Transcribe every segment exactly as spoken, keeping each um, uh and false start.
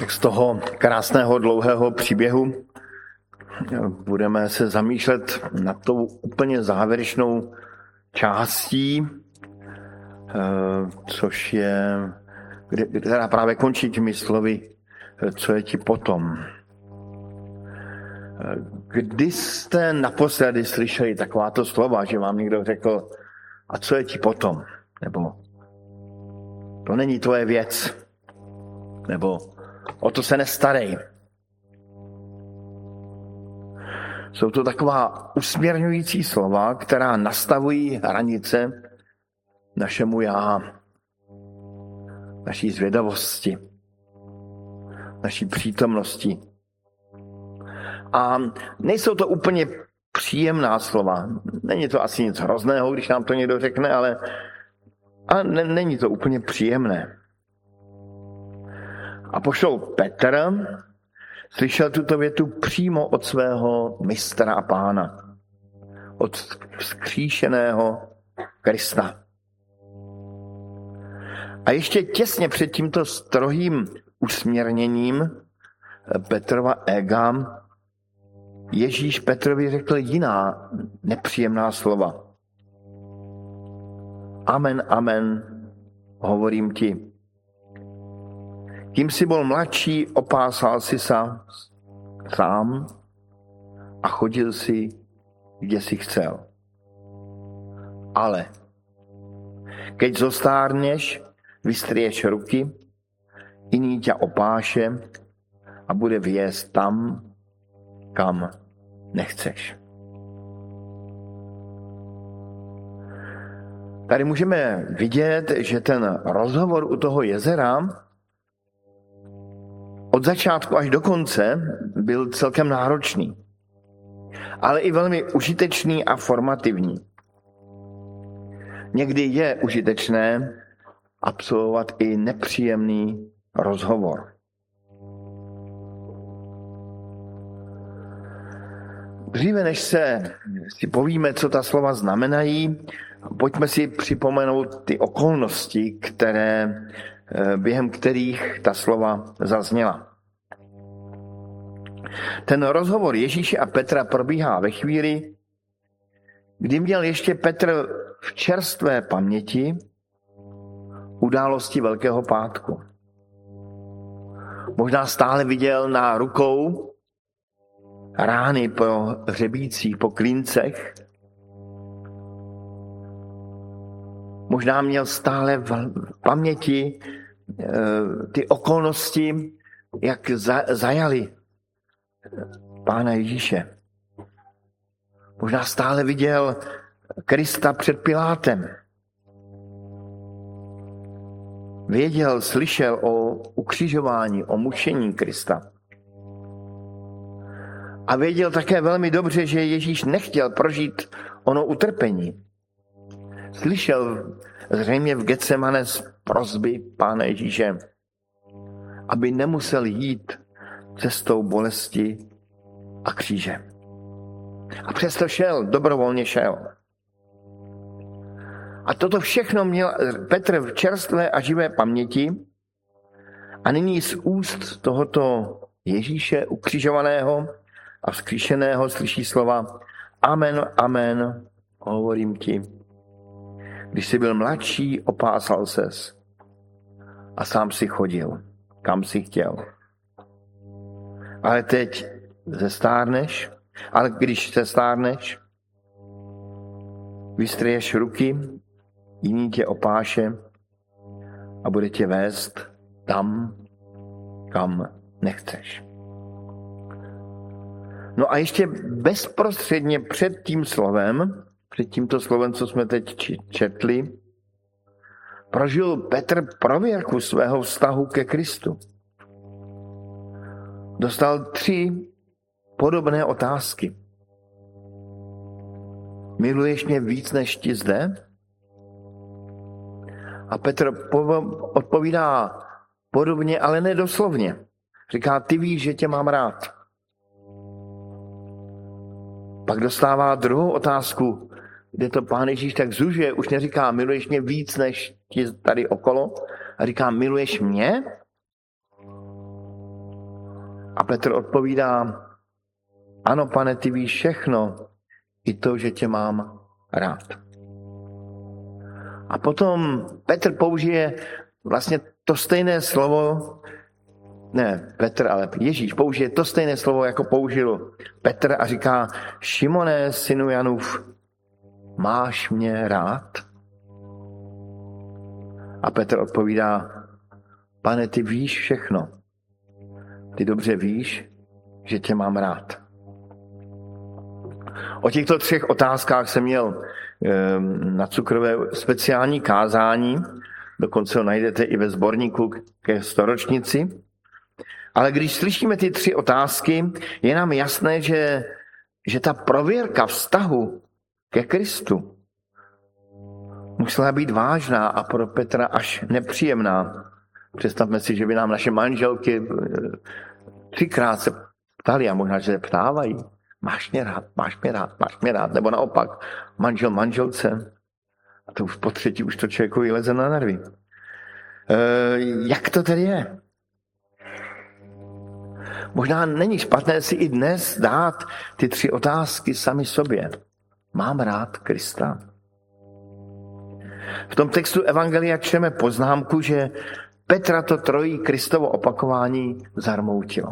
Tak z toho krásného dlouhého příběhu budeme se zamýšlet nad tou úplně závěrečnou částí, což je, která právě končí těmi slovy, co je ti potom. Kdy jste naposledy slyšeli takováto slova, že vám někdo řekl, a co je ti potom? Nebo to není tvoje věc. Nebo o to se nestarej. Jsou to taková usměrňující slova, která nastavují hranice našemu já, naší zvědavosti, naší přítomnosti. A nejsou to úplně příjemná slova. Není to asi nic hrozného, když nám to někdo řekne, ale a ne, není to úplně příjemné. Apoštol Petr slyšel tuto větu přímo od svého mistra a pána, od vzkříšeného Krista. A ještě těsně před tímto strohým usměrněním Petrova ega Ježíš Petrovi řekl jiná nepříjemná slova. Amen, amen, hovorím ti. Kým jsi byl mladší, opásal si se sám a chodil si, kde si chcel. Ale keď zostárneš, vystrieš ruky, jiný tě opáše a bude vést tam, kam nechceš. Tady můžeme vidět, že ten rozhovor u toho jezera od začátku až do konce byl celkem náročný, ale i velmi užitečný a formativní. Někdy je užitečné absolvovat i nepříjemný rozhovor. Dříve než se si povíme, co ta slova znamenají, pojďme si připomenout ty okolnosti, které, během kterých ta slova zazněla. Ten rozhovor Ježíše a Petra probíhá ve chvíli, kdy měl ještě Petr v čerstvé paměti události Velkého pátku. Možná stále viděl na rukou rány po hřebících, po klíncech. Možná měl stále v paměti ty okolnosti, jak zajali Pána Ježíše. Možná stále viděl Krista před Pilátem. Věděl, slyšel o ukřižování, o mučení Krista. A věděl také velmi dobře, že Ježíš nechtěl prožít ono utrpení. Slyšel zřejmě v Getsemane z prosby Pána Ježíše, aby nemusel jít cestou bolesti a kříže. A přesto šel, dobrovolně šel. A toto všechno měl Petr v čerstvé a živé paměti a nyní z úst tohoto Ježíše ukřižovaného a vzkříšeného slyší slova Amen, amen, hovorím ti. Když jsi byl mladší, opásal ses a sám si chodil, kam si chtěl. Ale teď zestárneš, ale když se stárneš, vystřeješ ruky, jiný tě opáše a bude tě vést tam, kam nechceš. No a ještě bezprostředně před tím slovem, před tímto slovem, co jsme teď četli, prožil Petr prověrku svého vztahu ke Kristu. Dostal tři podobné otázky. Miluješ mě víc než ti zde? A Petr odpovídá podobně, ale ne doslovně. Říká, ty víš, že tě mám rád. Pak dostává druhou otázku, kde to Pán Ježíš tak zužuje, už neříká, miluješ mě víc než ti tady okolo, a říká, miluješ mě? A Petr odpovídá, ano, Pane, ty víš všechno, i to, že tě mám rád. A potom Petr použije vlastně to stejné slovo, ne Petr, ale Ježíš použije to stejné slovo, jako použil Petr a říká, Šimone, synu Janův, máš mě rád? A Petr odpovídá, Pane, ty víš všechno. Ty dobře víš, že tě mám rád. O těchto třech otázkách jsem měl na Cukrové speciální kázání, dokonce ho najdete i ve sborníku ke storočnici. Ale když slyšíme ty tři otázky, je nám jasné, že, že ta prověrka vztahu ke Kristu musela být vážná a pro Petra až nepříjemná. Představme si, že by nám naše manželky třikrát se ptali a možná, že se ptávají. Máš mě rád, máš mě rád, máš mě rád. Nebo naopak, manžel manželce. A to už po třetí už to člověku leze na nervy. E, jak to tedy je? Možná není špatné si i dnes dát ty tři otázky sami sobě. Mám rád Krista? V tom textu Evangelia čteme poznámku, že Petra to trojí Kristovo opakování zarmoutilo.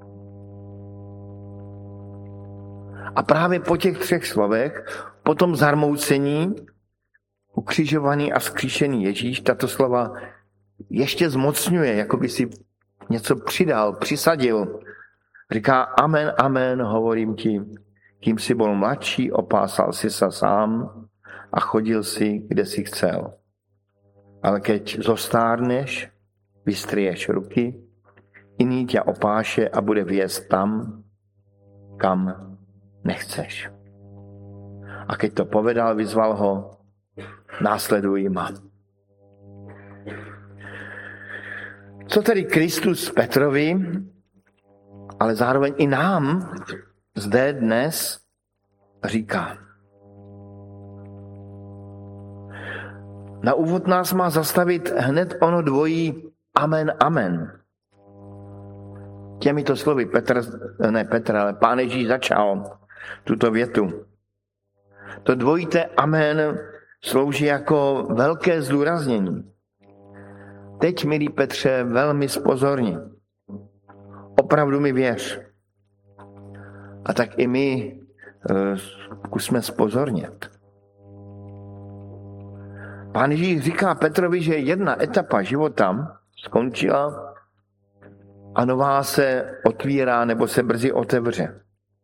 A právě po těch třech slovech, po tom zarmoucení, ukřižovaný a vzkříšený Ježíš, tato slova ještě zmocňuje, jako by si něco přidal, přisadil. Říká, amen, amen, hovorím ti, kým si byl mladší, opásal si se sám a chodil si, kde si chcel. Ale keď zostárneš, vystriješ ruky, jiný tě opáše a bude vést tam, kam nechceš. A keď to povedal, vyzval ho, následuj ma. Co tedy Kristus Petrovi, ale zároveň i nám zde dnes říká? Na úvod nás má zastavit hned ono dvojí amen, amen. Těmito slovy Petr, ne Petr, ale Pán Ježíš začal tuto větu. To dvojité amen slouží jako velké zdůraznění. Teď, milý Petře, velmi zpozorni. Opravdu mi věř. A tak i my zkusme zpozornět. Pán Ježíš říká Petrovi, že jedna etapa života skončila a nová se otvírá nebo se brzy otevře.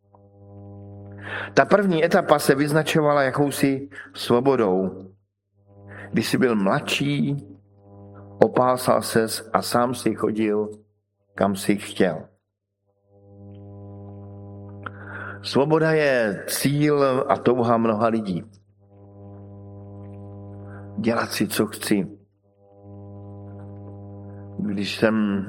Ta první etapa se vyznačovala jakousi svobodou. Když jsi byl mladší, opásal ses a sám si chodil, kam si chtěl. Svoboda je cíl a touha mnoha lidí. Dělat si, co chci. Když jsem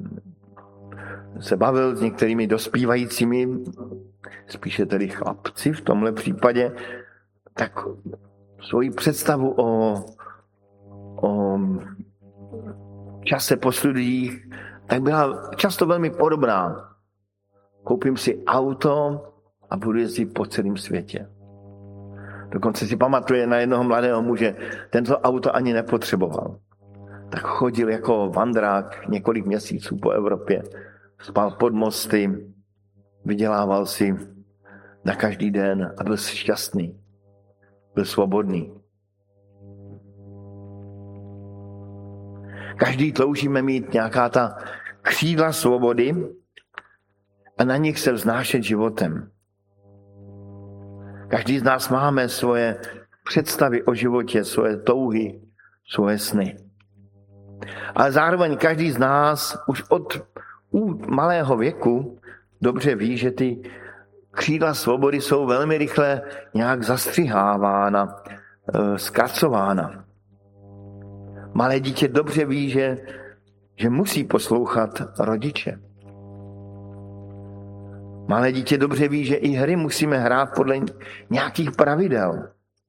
se bavil s některými dospívajícími, spíše tedy chlapci v tomhle případě, tak svoji představu o, o čase po studiích, tak byla často velmi podobná. Koupím si auto a budu jezdit po celém světě. Dokonce si pamatuje na jednoho mladého muže, tento auto ani nepotřeboval. Tak chodil jako vandrák několik měsíců po Evropě, spal pod mosty, vydělával si na každý den a byl šťastný, byl svobodný. Každý toužíme mít nějaká ta křídla svobody a na nich se vznášet životem. Každý z nás máme svoje představy o životě, svoje touhy, svoje sny. Ale zároveň každý z nás už od malého věku dobře ví, že ty křídla svobody jsou velmi rychle nějak zastřihávána, zkracována. Malé dítě dobře ví, že, že musí poslouchat rodiče. Malé dítě dobře ví, že i hry musíme hrát podle nějakých pravidel.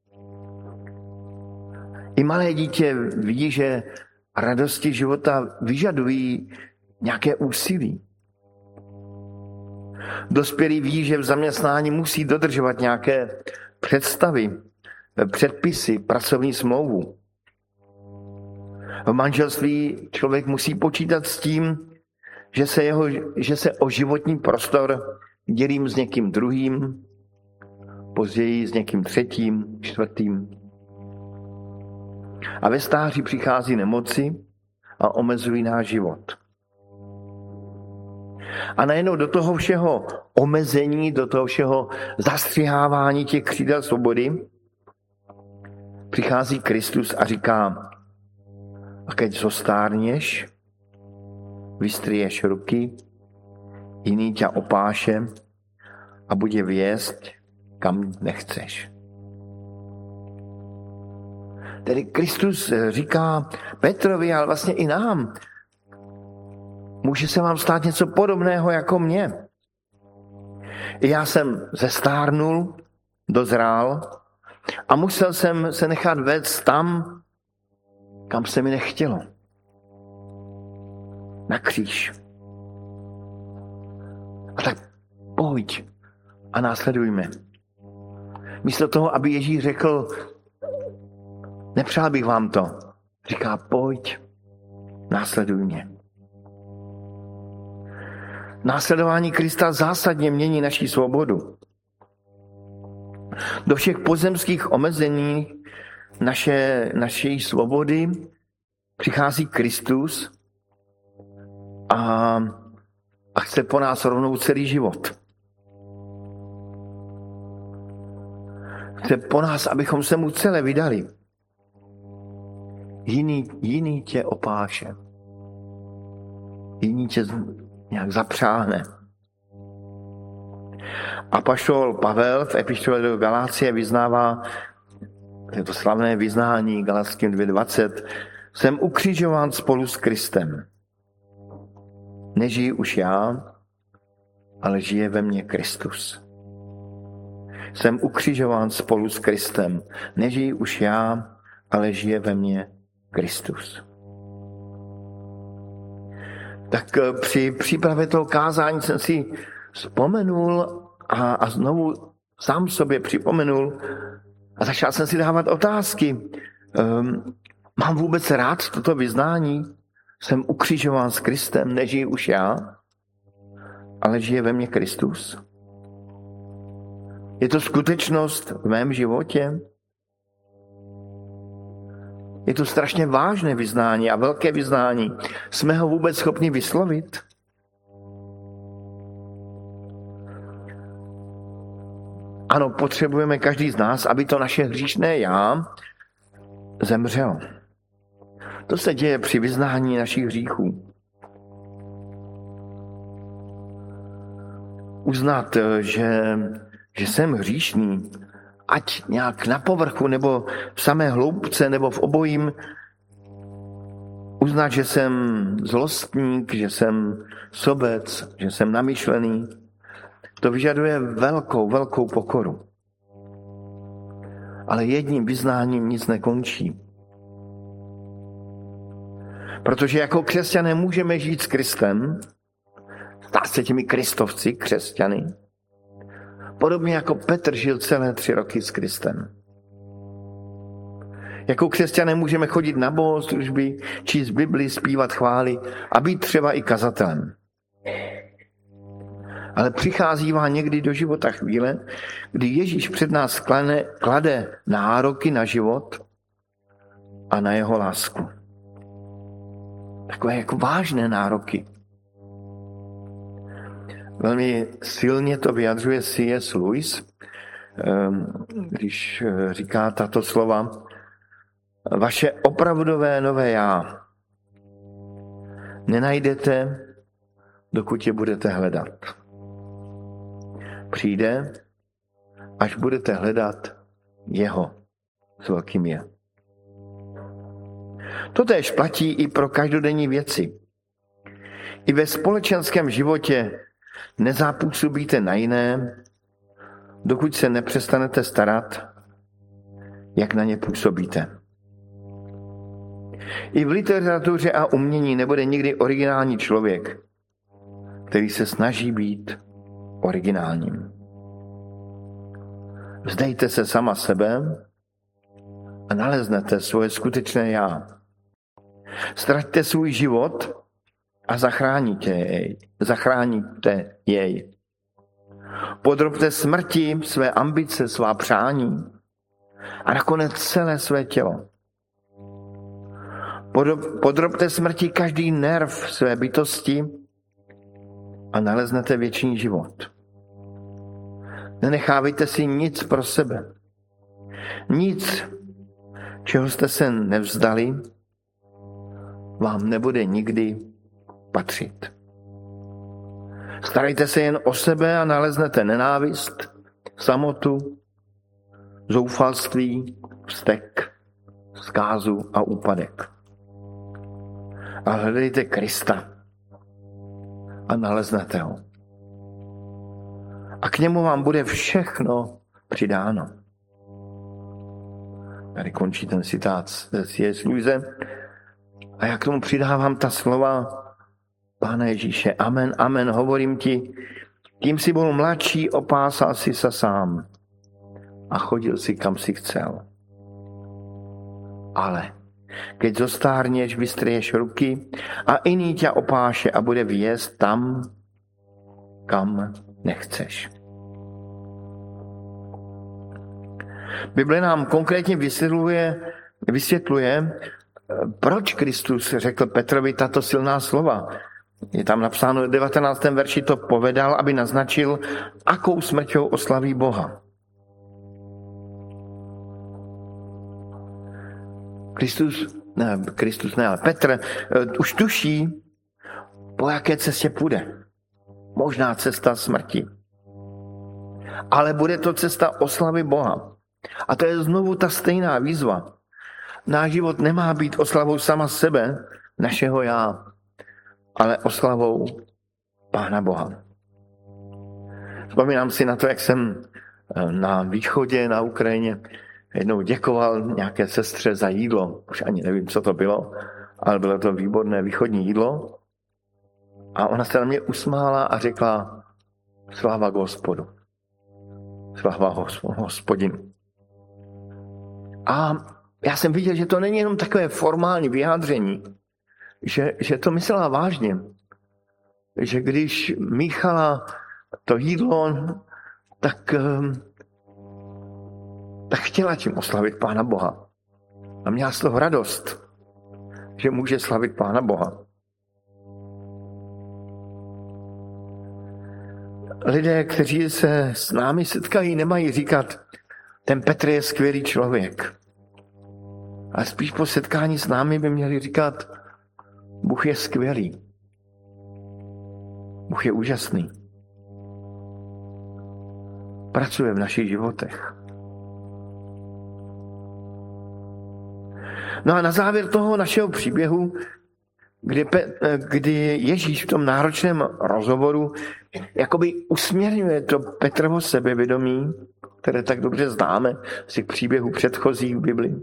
I malé dítě ví, že radosti života vyžadují nějaké úsilí. Dospělý ví, že v zaměstnání musí dodržovat nějaké představy, předpisy, pracovní smlouvu. V manželství člověk musí počítat s tím, že se, jeho, že se o životní prostor dělím s někým druhým, později s někým třetím, čtvrtým. A ve stáří přichází nemoci a omezují náš život. A najednou do toho všeho omezení, do toho všeho zastřihávání těch křídel svobody přichází Kristus a říká: a keď zostárněš, vystriješ ruky, jiný tě opáše a bude vězt, kam nechceš. Tedy Kristus říká Petrovi, ale vlastně i nám: může se vám stát něco podobného jako mně. I já jsem zestárnul, dozrál a musel jsem se nechat vést tam, kam se mi nechtělo. Na kříž. A tak pojď a následujme. Místo toho, aby Ježíš řekl: nepřál bych vám to, říká: pojď, následuj mě. Následování Krista zásadně mění naši svobodu. Do všech pozemských omezení naše, naší svobody přichází Kristus a, a chce po nás rovnou celý život. Chce po nás, abychom se mu celé vydali. Jiný, jiný tě opáše. Jiný tě nějak zapřáhne. Apoštol Pavel v epištole do Galácie vyznává, je to slavné vyznání Galackým dvě dvacet, jsem ukřižován spolu s Kristem. Nežiji už já, ale žije ve mně Kristus. Jsem ukřižován spolu s Kristem. Nežiji už já, ale žije ve mně Kristus. Tak při přípravě toho kázání jsem si vzpomenul a, a znovu sám sobě připomenul a začal jsem si dávat otázky. Um, mám vůbec rád toto vyznání? Jsem ukřižován s Kristem, nežiji už já, ale žije ve mně Kristus. Je to skutečnost v mém životě? Je to strašně vážné vyznání a velké vyznání. Jsme ho vůbec schopni vyslovit? Ano, potřebujeme každý z nás, aby to naše hříšné já zemřelo. To se děje při vyznání našich hříchů. Uznat, že, že jsem hříšný, ať nějak na povrchu, nebo v samé hloubce, nebo v obojím. Uznat, že jsem zlostník, že jsem sobec, že jsem namyšlený. To vyžaduje velkou, velkou pokoru. Ale jedním vyznáním nic nekončí. Protože jako křesťané můžeme žít s Kristem, stát se těmi kristovci, křesťany, podobně jako Petr žil celé tři roky s Kristem. Jako křesťané můžeme chodit na bohoslužby, číst Bibli, zpívat chvály a být třeba i kazatelem. Ale přichází vám někdy do života chvíle, kdy Ježíš před nás klane, klade nároky na život a na jeho lásku. Takové jako vážné nároky. Velmi silně to vyjadřuje C S Lewis, když říká tato slova: vaše opravdové nové já nenajdete, dokud je budete hledat. Přijde, až budete hledat jeho s velkým je. Totéž platí i pro každodenní věci. I ve společenském životě nezapůsobíte na jiné, dokud se nepřestanete starat, jak na ně působíte. I v literatuře a umění nebude nikdy originální člověk, který se snaží být originálním. Vzdejte se sama sebe a naleznete svoje skutečné já. Ztraťte svůj život a zachráníte jej. Zachráníte jej. Podrobte smrti své ambice, svá přání a nakonec celé své tělo. Podrobte smrti každý nerv své bytosti a naleznete věčný život. Nenechávejte si nic pro sebe. Nic, čeho jste se nevzdali, vám nebude nikdy patřit. Starejte se jen o sebe a naleznete nenávist, samotu, zoufalství, vztek, zkázu a úpadek. A hledejte Krista a naleznete ho. A k němu vám bude všechno přidáno. Tady končí ten citát z C S Lewise. A já k tomu přidávám ta slova Pána Ježíše. Amen, amen, hovorím ti, tím si byl mladší, opásal si se sám a chodil si, kam si chcel. Ale keď zostárneš, vystrieš ruky a iný ťa opáše a bude vést tam, kam nechceš. Bible nám konkrétně vysvětluje, vysvětluje, proč Kristus řekl Petrovi tato silná slova. Je tam napsáno v devatenáctém verši, to povedal, aby naznačil, akou smrťou oslaví Boha. Kristus, ne, Kristus ne, ale Petr už tuší, po jaké cestě půjde. Možná cesta smrti. Ale bude to cesta oslavy Boha. A to je znovu ta stejná výzva. Náš život nemá být oslavou sama sebe, našeho já, ale oslavou Pána Boha. Vzpomínám si na to, jak jsem na východě, na Ukrajině, jednou děkoval nějaké sestře za jídlo. Už ani nevím, co to bylo, ale bylo to výborné východní jídlo. A ona se na mě usmála a řekla, sláva Gospodu. Sláva Hospodinu. A já jsem viděl, že to není jenom takové formální vyjádření, že, že to myslela vážně. Že když míchala to jídlo, tak, tak chtěla tím oslavit Pána Boha. A měla z toho radost, že může slavit Pána Boha. Lidé, kteří se s námi setkají, nemají říkat, ten Petr je skvělý člověk. Ale spíš po setkání s námi by měli říkat, Bůh je skvělý. Bůh je úžasný. Pracuje v našich životech. No a na závěr toho našeho příběhu, kdy, kdy Ježíš v tom náročném rozhovoru jakoby usměrňuje to Petrovo sebevědomí, které tak dobře známe z těch příběhů předchozích v Biblii.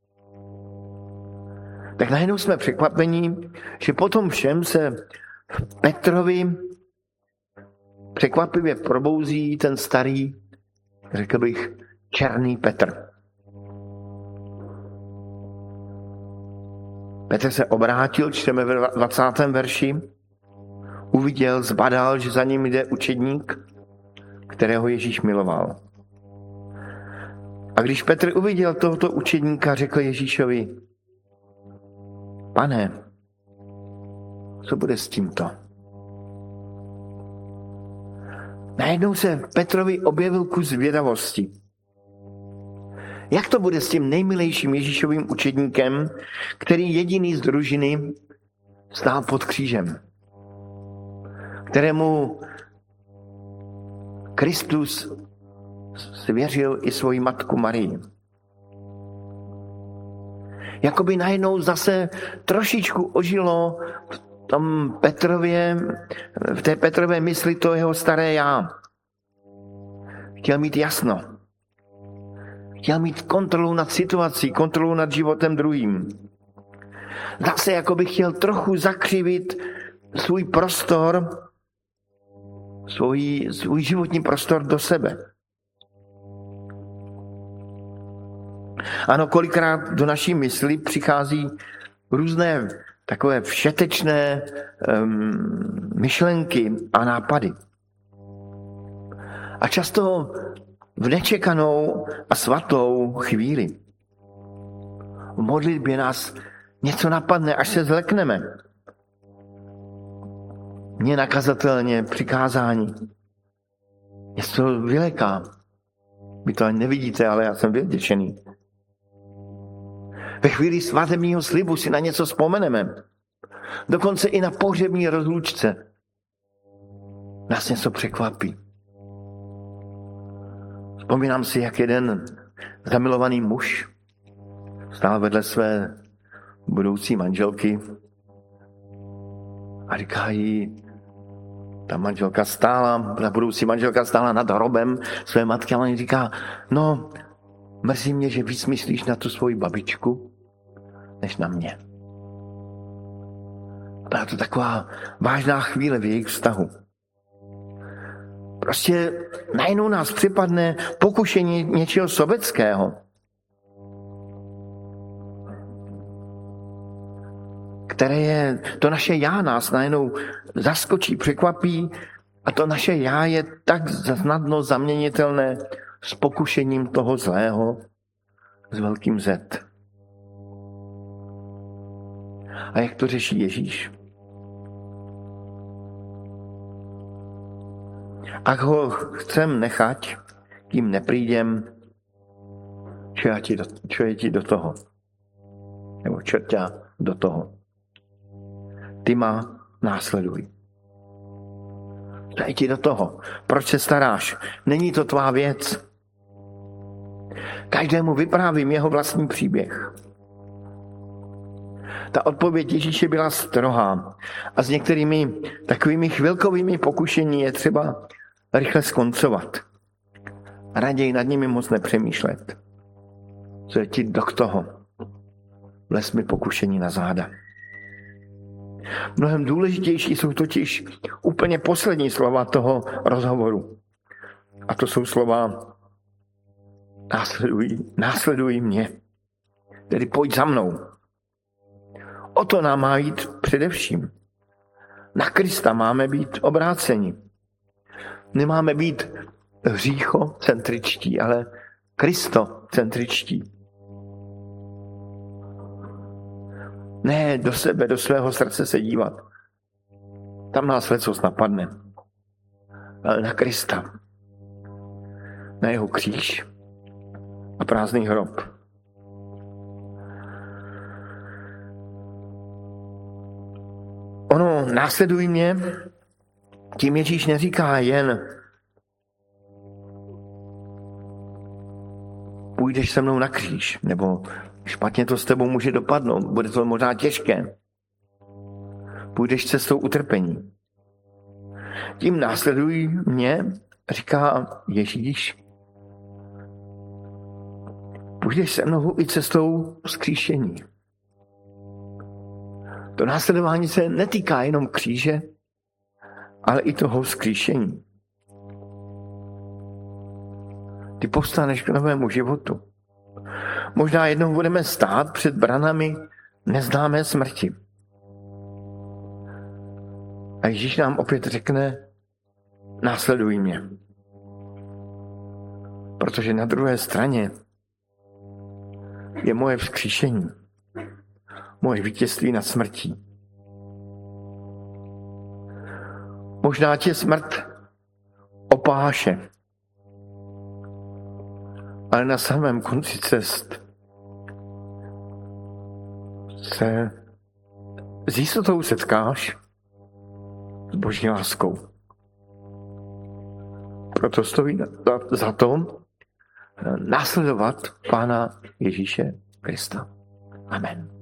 Tak najednou jsme překvapení, že potom všem se Petrovi překvapivě probouzí ten starý, řekl bych, černý Petr. Petr se obrátil, čteme ve dvacátém verši, uviděl, zbadal, že za ním jde učedník, kterého Ježíš miloval. A když Petr uviděl tohoto učedníka, řekl Ježíšovi, Pane, co bude s tímto? Najednou se Petrovi objevil kus zvědavosti. Jak to bude s tím nejmilejším Ježíšovým učedníkem, který jediný z družiny stál pod křížem, kterému Kristus svěřil i svoji matku Marii. Jakoby najednou zase trošičku ožilo v tom Petrově, v té Petrové mysli to jeho staré já. Chtěl mít jasno. Chtěl mít kontrolu nad situací, kontrolu nad životem druhým. Zase jakoby chtěl trochu zakřivit svůj prostor, svůj, svůj životní prostor do sebe. Ano, kolikrát do naší mysli přichází různé takové všetečné um, myšlenky a nápady. A často v nečekanou a svatou chvíli. V modlitbě nás něco napadne, až se zlekneme. Mně nakazatelně přikázání. Něco vyleká. Vy to ani nevidíte, ale já jsem vyděšený. Ve chvíli svatebního slibu si na něco vzpomeneme. Dokonce i na pohřební rozlučce. Nás něco překvapí. Vzpomínám si, jak jeden zamilovaný muž stál vedle své budoucí manželky a říká jí, ta manželka stála, ta budoucí manželka stála nad hrobem své matky a on jí říká, no, mrzí mě, že víc myslíš na tu svoji babičku, než na mě. Byla to taková vážná chvíle v jejich vztahu. Prostě najednou nás připadne pokušení něčeho sobeckého, které je, to naše já nás najednou zaskočí, překvapí a to naše já je tak snadno zaměnitelné s pokušením toho zlého s velkým Z. A jak to řeší Ježíš? Ak ho chcem nechať, kým neprídem, čo, ja ti do, čo je ti do toho? Nebo čo ťa do toho? Ty ma následuj. Co je ti do toho? Proč se staráš? Není to tvá věc. Každému vyprávím jeho vlastní příběh. Ta odpověď Ježíše byla strohá a s některými takovými chvilkovými pokušení je třeba rychle skoncovat. Raději nad nimi moc nepřemýšlet. Co je ti do toho? Vlez mi pokušení na záda. Mnohem důležitější jsou totiž úplně poslední slova toho rozhovoru. A to jsou slova následuj, následuj mě. Tedy pojď za mnou. O to nám má jít především. Na Krista máme být obráceni. Nemáme být hříchocentričtí, ale kristocentričtí. Ne do sebe, do svého srdce se dívat. Tam nás lecos napadne. Ale na Krista. Na jeho kříž a prázdný hrob. Ono, následuj mě, tím Ježíš neříká jen půjdeš se mnou na kříž, nebo špatně to s tebou může dopadnout, bude to možná těžké. Půjdeš cestou utrpení. Tím následuj mě, říká Ježíš, půjdeš se mnou i cestou vzkříšení. To následování se netýká jenom kříže, ale i toho vzkříšení. Ty povstaneš k novému životu. Možná jednou budeme stát před branami neznámé smrti. A Ježíš nám opět řekne, následuj mě. Protože na druhé straně je moje vzkříšení. Moje vítězství nad smrtí. Možná tě smrt opáše, ale na samém konci cest se s jistotou setkáš s Boží láskou. Proto stojí za to následovat Pána Ježíše Krista. Amen.